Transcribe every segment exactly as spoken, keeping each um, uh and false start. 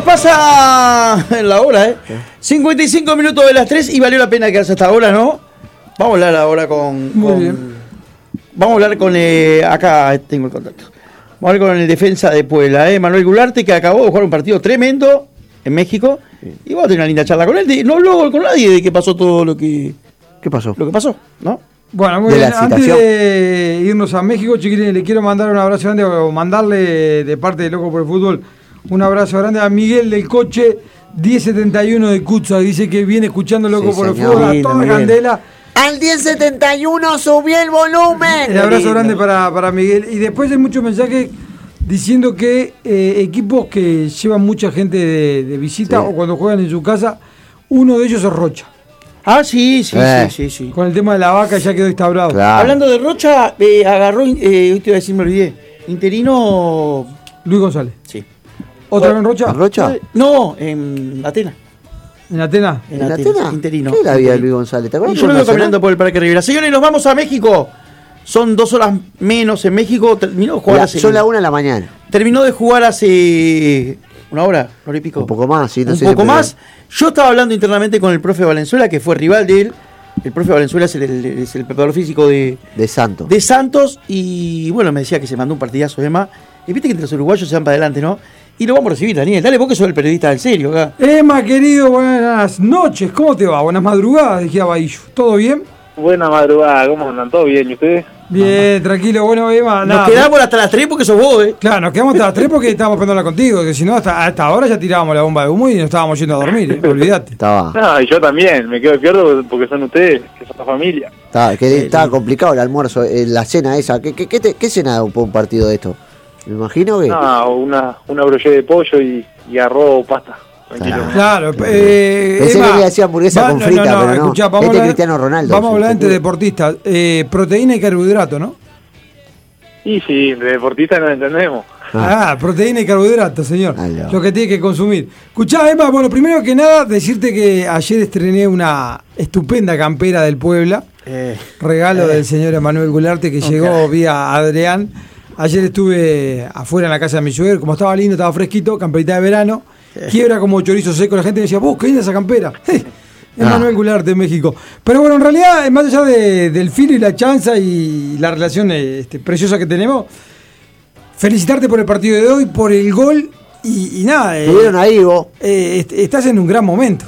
pasa la hora, ¿eh? cincuenta y cinco minutos de las tres y valió la pena quedarse hasta ahora, ¿no? Vamos a hablar ahora con... Muy con bien. Vamos a hablar con... Eh, acá tengo el contacto. Vamos a hablar con el defensa de Puebla, ¿eh? Manuel Gularte, que acabó de jugar un partido tremendo en México. Y vamos a tener una linda charla con él. De, no habló con nadie de qué pasó todo lo que... ¿Qué pasó? Lo que pasó, ¿no? Bueno, muy De bien. la Antes citación. de irnos a México, chiquilines, le quiero mandar un abrazo grande, o mandarle de parte de Loco por el Fútbol, un abrazo grande a Miguel del Coche diez setenta y uno de Cutsa. Dice que viene escuchando Loco Sí, por el señor. Fútbol a Lindo, toda Miguel. candela. Al diez setenta y uno subí el volumen. El abrazo grande para, para Miguel. Y después hay muchos mensajes diciendo que eh, equipos que llevan mucha gente de, de visita Sí. o cuando juegan en su casa, uno de ellos es Rocha. Ah, sí, sí, Eh. sí, sí, sí. Con el tema de la vaca ya quedó instaurado. Claro. Hablando de Rocha, eh, agarró... Eh, hoy te iba a decir, me olvidé. Interino... Luis González. Sí. ¿Otra vez en Rocha? ¿En Rocha? No, en Atenas. ¿En Atenas? En, ¿En Atenas, Atena? interino. ¿Qué la vida de Interino. Luis González? ¿Te Y acuerdas? yo lo veo Nacional? caminando por el Parque Rivera. Señores, nos vamos a México. Son dos horas menos en México. Terminó de jugar La- hace... son las una de la mañana. Terminó de jugar hace una hora, una hora y pico. Un poco más, sí, no Un sé, poco pero- más. Yo estaba hablando internamente con el profe Valenzuela, que fue rival de él. El profe Valenzuela es el, el- es el preparador físico de, De Santos. de Santos. Y bueno, me decía que se mandó un partidazo de más. Y viste que entre los uruguayos se van para adelante, ¿no? Y lo vamos a recibir, Daniel. Dale, vos que sos el periodista del serio acá. Emma, querido, buenas noches. ¿Cómo te va? Buenas madrugadas, dije a Bahillo. ¿Todo bien? Buena madrugada, ¿cómo andan? ¿Todo bien? ¿Y ustedes? Bien, tranquilo. Bueno, Emma, Nos nada. quedamos hasta las tres porque sos vos, ¿eh? Claro, nos quedamos hasta las tres porque estábamos esperando hablar contigo. Que si no, hasta, hasta ahora ya tirábamos la bomba de humo y nos estábamos yendo a dormir, ¿eh? Olvídate. Estaba, No, y yo también, me quedo despierto porque son ustedes, que son la familia. estaba, que estaba complicado el almuerzo, eh, la cena esa. ¿Qué, qué, qué, te- qué cena un, un partido de esto? Me imagino que... No, una, una brocheta de pollo y, y arroz o pasta. Tranquilo. Claro, eh, Pensé Emma, que me hacía hamburguesa con frita, pero no. escuchá, vamos Este a hablar- Cristiano Ronaldo, Vamos a sí, hablar entre seguro. deportistas. Eh, proteína y carbohidrato, ¿no? Y sí, de deportista no entendemos. Ah, proteína y carbohidratos, señor. Ah, no. Lo que tiene que consumir. Escuchá, Emma, bueno, primero que nada, decirte que ayer estrené una estupenda campera del Puebla. Eh, Regalo del señor Emanuel Gularte, que Ok. llegó vía Adrián. Ayer estuve afuera en la casa de mi suegro, como estaba lindo, estaba fresquito, camperita de verano. Quiebra como chorizo seco. La gente me decía, vos, qué linda esa campera. Emanuel Gularte, México. Pero bueno, en realidad, más allá de- del filo y la chanza y la relación este, preciosa que tenemos, felicitarte por el partido de hoy, por el gol y, y nada. eh, Estuvieron ahí vos. eh, est- estás en un gran momento.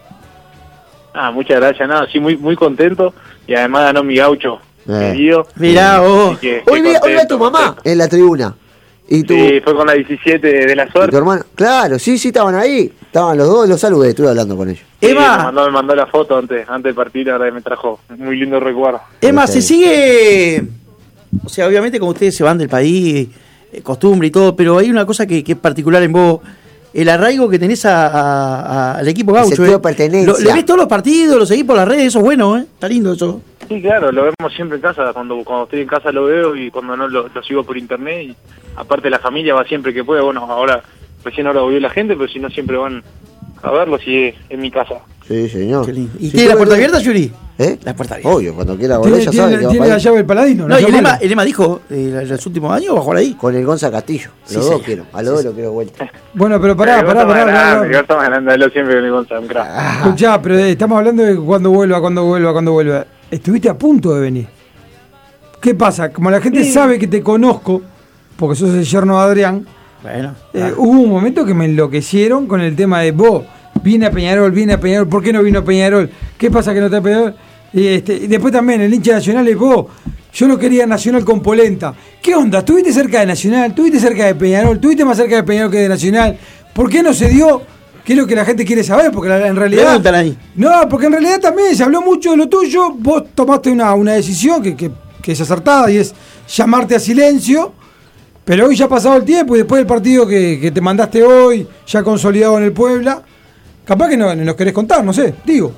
Ah, muchas gracias, nada, sí, muy muy contento. Y además ganó mi gaucho Eh. querido. mirá vos. Así que, Hoy qué vi, hoy vi a contento, tu mamá contento. en la tribuna. Y tu, Sí, fue con la diecisiete de la y tu suerte. hermano. Claro, sí, sí, estaban ahí. Estaban los dos, los saludé, estuve hablando con ellos. Sí, Emma. me mandó, me mandó la foto antes, antes del partido, la verdad que me trajo muy lindo recuerdo. Emma, Sí. se sigue. O sea, obviamente, como ustedes se van del país, eh, costumbre y todo, pero hay una cosa que, que es particular en vos: el arraigo que tenés a- a- a- al equipo El gaucho. sentido eh. de pertenencia. Lo- le ves todos los partidos, lo seguís por las redes, eso es bueno, ¿eh? Está lindo eso. Sí, claro, lo vemos siempre en casa, cuando cuando estoy en casa lo veo y cuando no lo, lo sigo por internet y aparte la familia va siempre que puede, bueno, ahora recién ahora volvió la gente, pero si no siempre van a verlo si es en mi casa. Sí, señor. Qué lindo. ¿Y Sí, tiene la tuve- puerta abierta, Yuri? ¿Eh? La puerta abierta. Obvio, cuando quiera volver Tiene, ya tiene- sabe que va tiene para la ahí. llave del paladino. No, y el llamalo. Emma, el Emma dijo, eh, los últimos años va a jugar ahí. Con el Gonza Castillo. Los Sí, dos señor. quiero. A los dos lo quiero de vuelta. Bueno, pero pará, El pará, Gonza pará. más pará, grande, el pará. Gonza más grande, hablo siempre con el Gonza, un crack. Escuchá, pero eh, estamos hablando de cuando vuelva, cuando vuelva, cuando vuelva. Estuviste a punto de venir. ¿Qué pasa? Como la gente sabe que te conozco, porque sos el yerno de Adrián, Bueno. eh, hubo un momento que me enloquecieron con el tema de vos. Viene a Peñarol, viene a Peñarol, ¿por qué no vino a Peñarol? ¿Qué pasa que no está a Peñarol? Y, este, y después también el hincha nacional es vos. Yo lo quería Nacional con polenta. ¿Qué onda? ¿Estuviste cerca de Nacional? ¿Estuviste cerca de Peñarol? ¿Estuviste más cerca de Peñarol que de Nacional? ¿Por qué no se dio? ¿Qué es lo que la gente quiere saber? Porque la- en realidad... Pregúntale ahí. No, porque en realidad también se habló mucho de lo tuyo. Vos tomaste una, una decisión que, que, que es acertada y es llamarte a silencio. Pero hoy ya ha pasado el tiempo y después del partido que, que te mandaste hoy, ya consolidado en el Puebla, capaz que no nos querés contar, no sé, digo.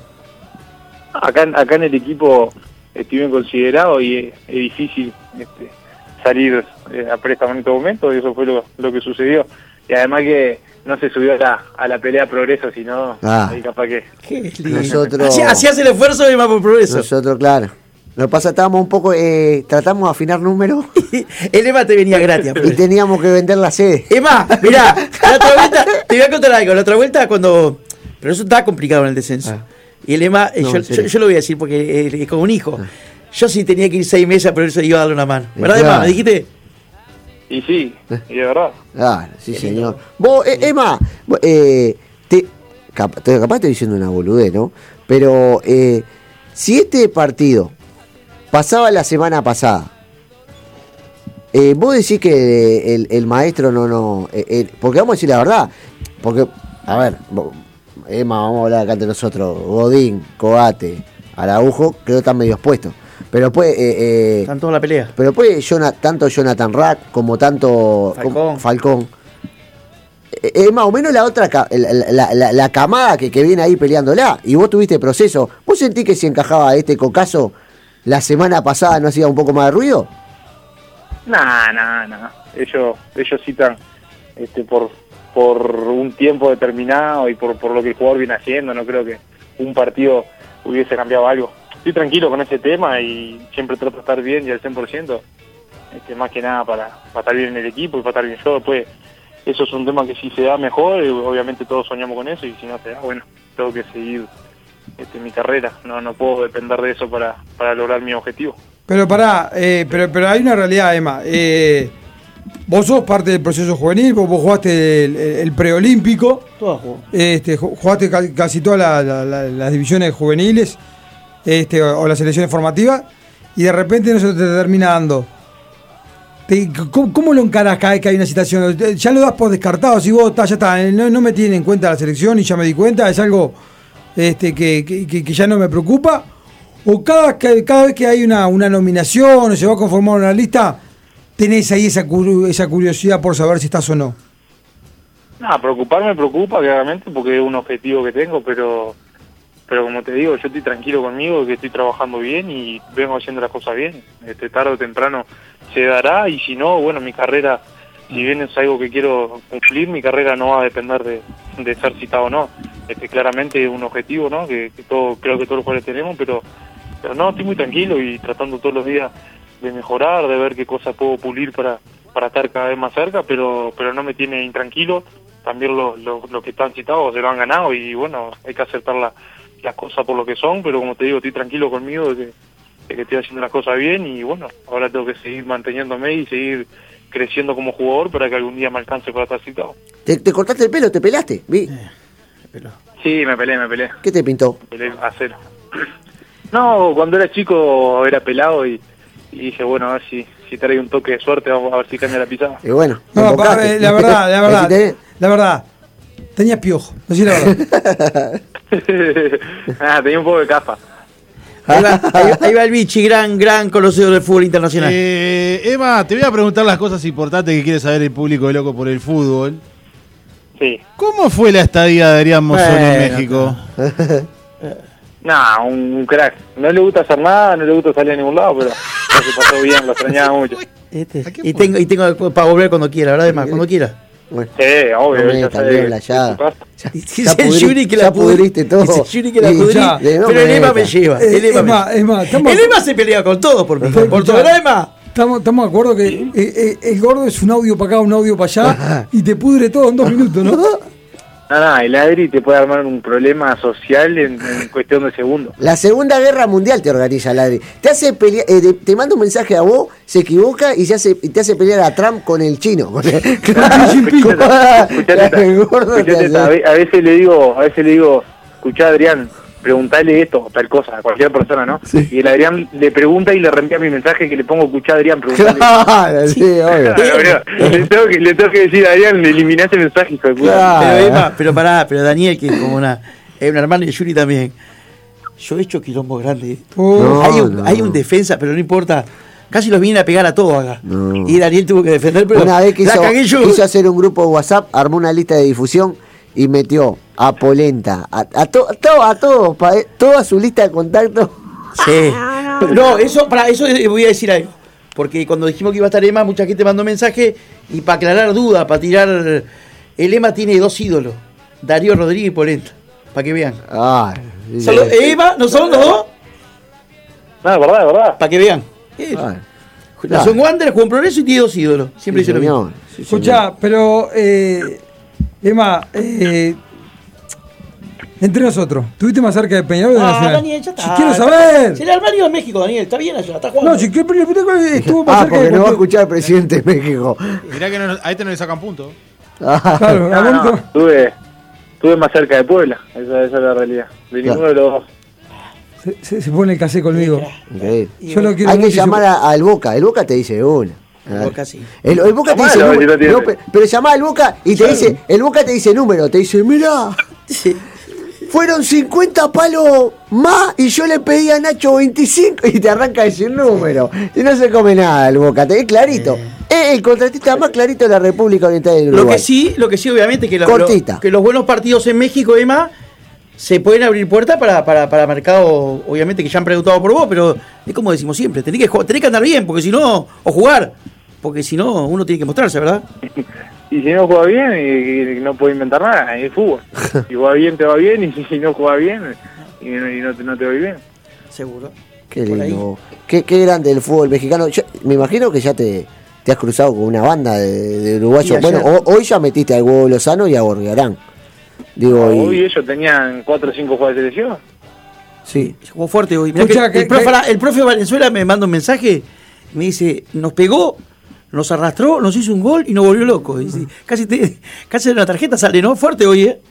Acá, acá en el equipo estoy bien considerado y es, es difícil este, salir eh, a préstamo en este momento y eso fue lo, lo que sucedió. Y además que no se subió a la, a la pelea Progreso, sino Ah. ahí capaz que... Qué lindo. Nosotros- Así, así hace el esfuerzo de Emma por progreso. Nosotros, claro. Lo que pasa, estábamos un poco, eh, tratamos de afinar números El Ema te venía gratis. y teníamos que vender la sede. Emma, mirá, la otra vuelta, te voy a contar algo. La otra vuelta cuando. Pero eso estaba complicado en el descenso. Ah. Y el Ema, eh, No, yo, en serio. yo, yo lo voy a decir porque eh, es como un hijo. Ah. Yo sí tenía que ir seis meses, pero eso iba a darle una mano. Eh, ¿Verdad, claro. Emma? ¿Me dijiste? Y sí, y de verdad. Ah, sí, señor. Vos, eh, Emma, vos, eh, te, cap- te- capaz estoy diciendo una boludez, ¿no? Pero eh, si este partido pasaba la semana pasada, eh, vos decís que el, el maestro no, no, eh, eh, porque vamos a decir la verdad, porque, a ver, vos, Emma, vamos a hablar acá entre nosotros, Godín, Coate, Araujo, creo que están medio expuestos. Pero pues, eh, eh, Están todos en la pelea. pero pues Jonah- tanto Jonathan Rack como tanto Falcón. como Falcón. Eh, Es más o menos la otra ca- la, la- la- la camada que, que viene ahí peleándola. Y vos tuviste proceso. ¿Vos sentís que si encajaba este cocazo la semana pasada no hacía un poco más de ruido? Nah, nah, nah. Ellos, ellos citan este, por por un tiempo determinado y por, por lo que el jugador viene haciendo. No creo que un partido hubiese cambiado algo. Estoy tranquilo con ese tema y siempre trato de estar bien y al cien por ciento. Este, más que nada para, para estar bien en el equipo y para estar bien yo. Después, eso es un tema que si se da mejor, eh, obviamente todos soñamos con eso, y si no se da, bueno, tengo que seguir este, mi carrera. No no puedo depender de eso para, para lograr mi objetivo. Pero pará, eh, pero, pero hay una realidad, Emma. Eh, vos sos parte del proceso juvenil, vos, vos jugaste el, el preolímpico, Todas jugó. este, ju- jugaste ca- casi todas la- la- la- las divisiones juveniles este, o, o las selecciones formativas, y de repente no se te termina dando. Te- ¿cómo, cómo lo encarás cada vez que hay una situación? ¿Ya lo das por descartado? Si vos tá, ya está, eh, no, no me tienen en cuenta la selección y ya me di cuenta, es algo este, que, que- que- que ya no me preocupa. ¿O cada, que- cada vez que hay una, una nominación o se va a conformar una lista, tenés ahí esa, curu- esa curiosidad por saber si estás o no? Nada, preocuparme me preocupa claramente porque es un objetivo que tengo, pero pero como te digo, yo estoy tranquilo conmigo, que estoy trabajando bien y vengo haciendo las cosas bien. Este, tarde o temprano se dará, y si no, bueno, mi carrera, si bien es algo que quiero cumplir, mi carrera no va a depender de, de ser citado o no. Este, claramente es un objetivo, ¿no? Que, que todo, creo que todos los jugadores tenemos, pero, pero no, estoy muy tranquilo y tratando todos los días de mejorar, de ver qué cosas puedo pulir para, para estar cada vez más cerca, pero, pero no me tiene intranquilo. También los lo, lo que están citados se lo han ganado y bueno, hay que aceptar la, las cosas por lo que son, pero como te digo, estoy tranquilo conmigo de que, de que estoy haciendo las cosas bien y bueno, ahora tengo que seguir manteniéndome y seguir creciendo como jugador para que algún día me alcance para estar citado. ¿Te, te cortaste el pelo? ¿Te pelaste? Vi. Sí, me peleé, me peleé. ¿Qué te pintó? Me peleé a cero. No, cuando era chico era pelado y, y dije, bueno, a ver si, si trae un toque de suerte, vamos a ver si cambia la pisada. Y bueno, te No, embocaste. pa- eh, la verdad, la verdad, Decite, la verdad, tenías piojo, decí la verdad. Ah, tenía un poco de capa. Ahí va, ahí, ahí va el Vichy, gran, gran conocido del fútbol internacional. Eh, Emma, te voy a preguntar las cosas importantes que quiere saber el público de Loco por el Fútbol. Sí. ¿Cómo fue la estadía de Adrián Mozzoni en Bueno, México? Nah, un, un crack. No le gusta hacer nada, no le gusta salir a ningún lado, pero se pasó bien, lo extrañaba mucho. Este, ¿A qué y fue? tengo, y tengo para volver cuando quiera, ¿verdad? Además, cuando quiera. Bueno, Sí, obvio. no me ya metas, sabe Leo, la que- llaga. que pasa. Ya, Dice ya el pudri- Yuri que la ya pudri- pudriste todo. dice el Yuri que la Y- pudrí, ya, pero no el Ema me metas. lleva. Eh, El Ema es me- más, es más, estamos- el Ema se pelea con todo por mí. Pero, ¿Por tu escuchá, verdad, Ema? Estamos, estamos de acuerdo que eh, eh, el gordo es un audio para acá, un audio para allá, y te pudre todo en dos minutos, ¿no? No, no, el Adri te puede armar un problema social en, en cuestión de segundos. La Segunda Guerra Mundial te organiza, Ladri. Te hace pelear, eh, de- te manda un mensaje a vos, se equivoca y se hace, y te hace pelear a Trump con el chino. Con el, Escuchate, escuchate, el gordo te escuchate, hace- a ve- a veces le digo, a veces le digo, escuchá Adrián, preguntale esto, tal cosa, a cualquier persona, ¿no? Sí. Y el Adrián le pregunta y le reenvía mi mensaje que le pongo, escuchá Adrián, preguntale. Claro, sí, obvio. Claro, bro. le, tengo que, le tengo que decir a Adrián, eliminá ese mensaje, hijo de puta. Claro. Pero Ema, pero pará, pero Daniel, que es como una, es un hermano, y Yuri también. Yo he hecho quilombos grandes. Oh, No, hay, un, no. hay un defensa, pero no importa. Casi los vienen a pegar a todos acá. No. Y Daniel tuvo que defender, pero Una vez quiso, la cagué yo. quiso hacer un grupo de WhatsApp, armó una lista de difusión y metió a Polenta, a, a, to- a todo, a todos, pa- eh, toda su lista de contactos. Sí. No, eso, para eso eh, voy a decir algo. Porque cuando dijimos que iba a estar Ema, mucha gente mandó mensaje y para aclarar dudas, para tirar. El Ema tiene dos ídolos: Darío Rodríguez y Polenta. Para que vean. Ay, Solo- Ema, ¿no son los dos? No, es verdad, es verdad. Para que vean. Eh, Ah, Nació en Wander, jugó en Progreso y tiene dos ídolos. Siempre sí, dice lo mismo. señor, sí, Escuchá, señor. pero, eh, Emma, eh, entre nosotros, ¿tuviste más cerca de Peñarol o de Ah, Nacional? Daniel, ya está. Si quiero saber. Será el Mario de México, Daniel. Está bien allá, está jugando. No, si quiero, pero estuvo más Ah, cerca porque de no va a cualquier- escuchar el presidente de México. Mirá que no- a este no le sacan puntos. Ah, Claro, No, a vos no, no- estuve, estuve más cerca de Puebla, esa, esa es la realidad. De Claro. ninguno de los dos. se, se- se pone el casé conmigo. increíble. Yo lo quiero Hay que mucho y llamar yo- a- al Boca. El Boca te dice una. El Boca sí. El, el Boca te Llamalo, dice a ver número. si lo tiene. No, pe- pero llamá al Boca y te dice, el Boca te dice número, te dice, mirá, Sí. fueron cincuenta palos más y yo le pedí a Nacho veinticinco y te arranca a decir número. Y no se come nada el Boca, te es clarito. Es el contratista más clarito de la República Oriental del Uruguay. Lo que sí, lo que sí, obviamente, que, lo- Cortita. lo- que los buenos partidos en México, Emma, se pueden abrir puertas para, para, para mercado, obviamente, que ya han preguntado por vos, pero es como decimos siempre, tenés que, jugar- tenés que andar bien, porque si no, o jugar, porque si no, uno tiene que mostrarse, ¿verdad? Y si no juega bien, y, y no puede inventar nada, es fútbol. Si juega bien, te va bien, y si no juega bien, y, no, y no, te, no te va bien. Seguro. Qué Por ahí. lindo. Qué, qué grande el fútbol mexicano. Yo, me imagino que ya te, te has cruzado con una banda de, de uruguayos. Y ayer- Bueno, ho- hoy ya metiste al Huevo Lozano y a Gorriarán. Digo, y- Hoy ellos tenían cuatro o cinco jugadores de selección. sí. Jugó fuerte hoy. Mirá Escuchá, que el, que- profe, que- el profe Valenzuela me manda un mensaje, me dice, nos pegó, nos arrastró, nos hizo un gol y nos volvió loco. Y dice, casi, te, casi de una tarjeta sale, ¿no? Fuerte hoy, ¿eh?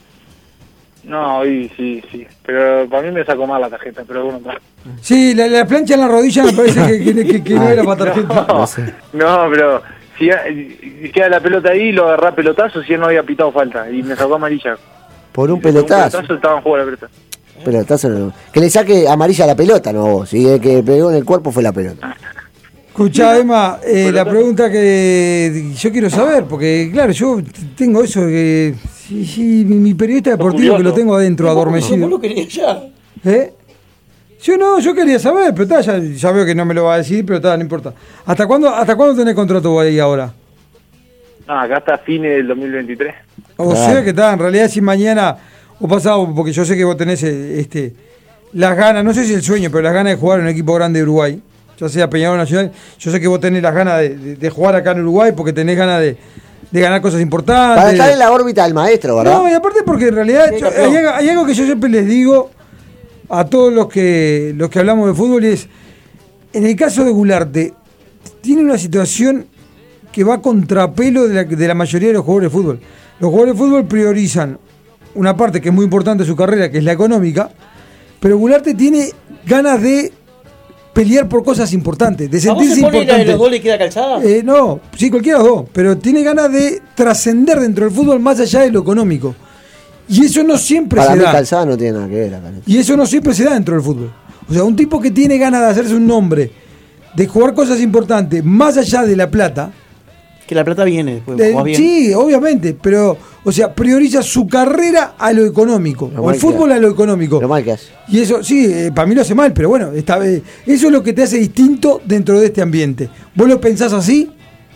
No, hoy sí, sí. Pero para mí me sacó mal la tarjeta, pero bueno, está. Sí, la, la plancha en la rodilla me parece que, que- que- que no era para tarjeta. No, sé. no, pero si, si queda la pelota ahí, lo agarrá pelotazo si él no había pitado falta. Y me sacó amarilla. Por un Y con pelotazo. Un pelotazo estaba en juego la pelota. Pelotazo no. Que le saque amarilla a la pelota, no vos. Y el que pegó en el cuerpo fue la pelota. Escuchá, Emma, eh, la pregunta que yo quiero saber, porque claro, yo tengo eso que. Sí, sí, mi, mi periodista deportivo que lo tengo adentro, ¿Cómo adormecido. lo quería ya? ¿Eh? Yo no, yo quería saber, pero está, ya, ya veo que no me lo va a decir, pero está, no importa. ¿Hasta cuándo, hasta cuándo tenés contrato vos ahí ahora? No, acá hasta fines del dos mil veintitrés. O Claro. sea que está, en realidad si mañana o pasado, porque yo sé que vos tenés eh, este, las ganas, no sé si el sueño, pero las ganas de jugar en un equipo grande de Uruguay, ya sea Peñarol Nacional, yo sé que vos tenés las ganas de, de- de jugar acá en Uruguay porque tenés ganas de, de ganar cosas importantes. Para estar de- en la órbita del maestro, ¿verdad? No, y aparte porque en realidad Sí, yo- campeón. hay, algo- hay algo que yo siempre les digo a todos los que los que hablamos de fútbol y es, en el caso de Gularte, tiene una situación que va a contrapelo de la, de la mayoría de los jugadores de fútbol. Los jugadores de fútbol priorizan una parte que es muy importante de su carrera, que es la económica, pero Gularte tiene ganas de pelear por cosas importantes, de ¿A vos sentirse se pone la de importante. los dos le queda calzada? Eh, no, sí, cualquiera de los dos, pero tiene ganas de trascender dentro del fútbol más allá de lo económico. Y eso no siempre Para se mí da. calzada no tiene nada que ver acá. Y eso no siempre se da dentro del fútbol. O sea, un tipo que tiene ganas de hacerse un nombre, de jugar cosas importantes, más allá de la plata. Que la plata viene después, eh, jugás bien. sí, obviamente, pero, o sea, prioriza su carrera a lo económico, Lo o mal el que fútbol hace. a lo económico. Lo mal que hace. Y eso, sí, eh, para mí lo hace mal, pero bueno, esta vez, eso es lo que te hace distinto dentro de este ambiente. ¿Vos lo pensás así?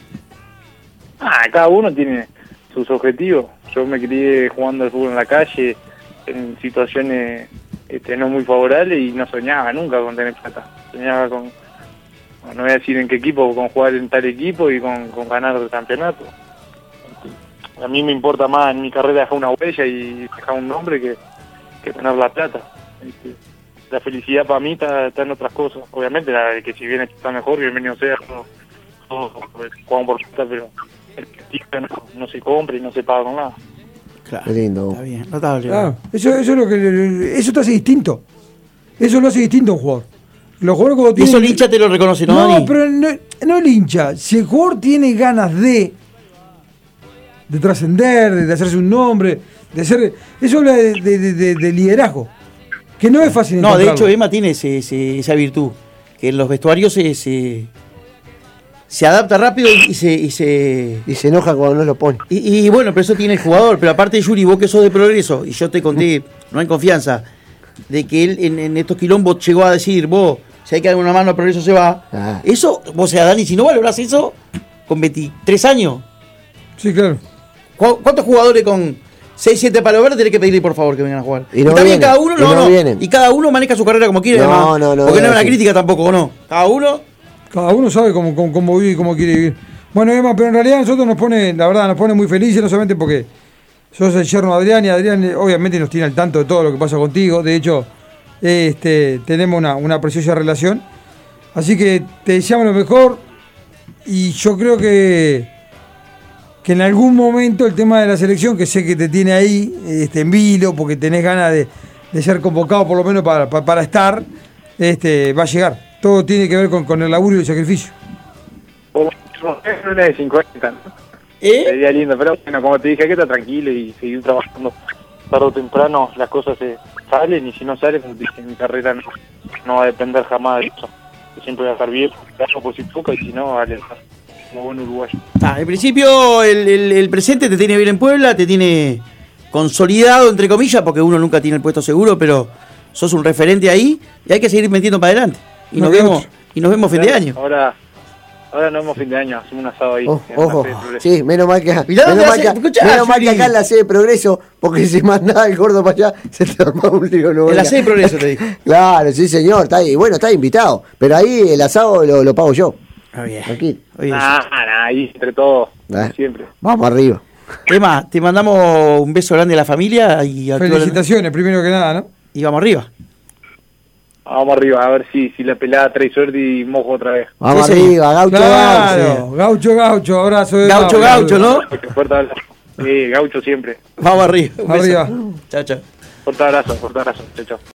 Ah, cada uno tiene sus objetivos. Yo me crié jugando al fútbol en la calle, en situaciones este, no muy favorables y no soñaba nunca con tener plata. Soñaba con, no voy a decir en qué equipo, con jugar en tal equipo y con, con ganar el campeonato. A mí me importa más en mi carrera dejar una huella y dejar un nombre que, que tener la plata. Este, La felicidad para mí está, está en otras cosas. Obviamente, la de que si bien está mejor, bienvenido sea. Todos todo, jugamos por plata, pero el prestigio no, no se compra y no se paga con nada. Claro. Qué lindo. Está bien, notable. Claro, eso, eso es lo que eso te hace distinto. Eso lo hace distinto a un jugador. Los jugadores cuando Y eso el tienen- hincha te lo reconoce, ¿no, No, Dani? pero no, no el hincha. Si el jugador tiene ganas de de trascender, de, de hacerse un nombre, de ser. Eso habla de, de- de- de- de liderazgo. Que no es fácil No, de encontrarlo. hecho, Emma tiene ese- ese- esa virtud. Que en los vestuarios se, se, se adapta rápido y se. Y, se Y se enoja cuando no lo pone. y, y bueno, pero eso tiene el jugador. Pero aparte, Yuri, vos que sos de Progreso, y yo te conté, no hay confianza, de que él en, en estos quilombos llegó a decir, vos, si hay que dar una mano a Progreso se va. Ah. Eso, o sea, Dani, si no valorás eso, con veintitrés años. Sí, claro. ¿Cu- ¿Cuántos jugadores con, seis siete palos verdes, tenés que pedirle por favor que vengan a jugar. Y no y también vienen, cada uno, y no, no no. vienen. Y cada uno maneja su carrera como quiere, No, además. no, no, Porque no es es una así. crítica tampoco, ¿o no? Cada uno. Cada uno sabe cómo, cómo, cómo vive y cómo quiere vivir. Bueno, Emma, pero en realidad a nosotros nos pone, la verdad, nos pone muy felices, no solamente porque sos el yerno de Adrián, y Adrián eh, obviamente nos tiene al tanto de todo lo que pasa contigo. De hecho, este, tenemos una, una preciosa relación. Así que te deseamos lo mejor. Y yo creo que, que en algún momento el tema de la selección, que sé que te tiene ahí este, en vilo, porque tenés ganas de, de ser convocado por lo menos para, para, para estar, este, va a llegar. Todo tiene que ver con, con el laburo y el sacrificio. Es una de cincuenta, ¿no? ¿Eh? Sería lindo, pero bueno, como te dije, hay que estar tranquilo y seguir trabajando. Tarde o temprano las cosas se salen, y si no salen, como te dije, mi carrera no, no va a depender jamás de eso. Yo siempre voy a estar bien, algo por si poco, y si no, vale, como buen uruguayo. Ah, en principio, el, el, el presente te tiene bien en Puebla, te tiene consolidado, entre comillas, porque uno nunca tiene el puesto seguro, pero sos un referente ahí y hay que seguir metiendo para adelante. Y No nos queda vemos otra. y nos vemos fin de año. Ahora, ahora no vemos fin de año, hacemos un asado ahí. Oh, en la ojo, sede de Progreso. sí, menos mal que, Mirá dónde menos mal hace- que, escuchá, menos mal que Juli. acá en la sede de Progreso, porque si mandaba el gordo para allá, se te armaba un lío. No En la venga. sede de Progreso, te digo. Claro, sí señor, está ahí. Bueno, está invitado, pero ahí el asado lo, lo pago yo. Ah, bien. Tranquilo. Oye, Nah, nah, ahí entre todos, Eh. siempre. Vamos arriba. Emma, te mandamos un beso grande a la familia y a toda la- Felicitaciones, primero que nada, ¿no? y vamos arriba. Vamos arriba, a ver si, si la pelada trae suerte y mojo otra vez. Vamos Sí, sí. arriba, gaucho, Claro, gaucho. gaucho, gaucho, abrazo de Gaucho, Emma, gaucho, ¿no? Fuerte abrazo. Sí, gaucho siempre. Vamos arriba. Un beso. Arriba. Chao, chao. Fuerte abrazo, fuerte abrazo. Chao, chao.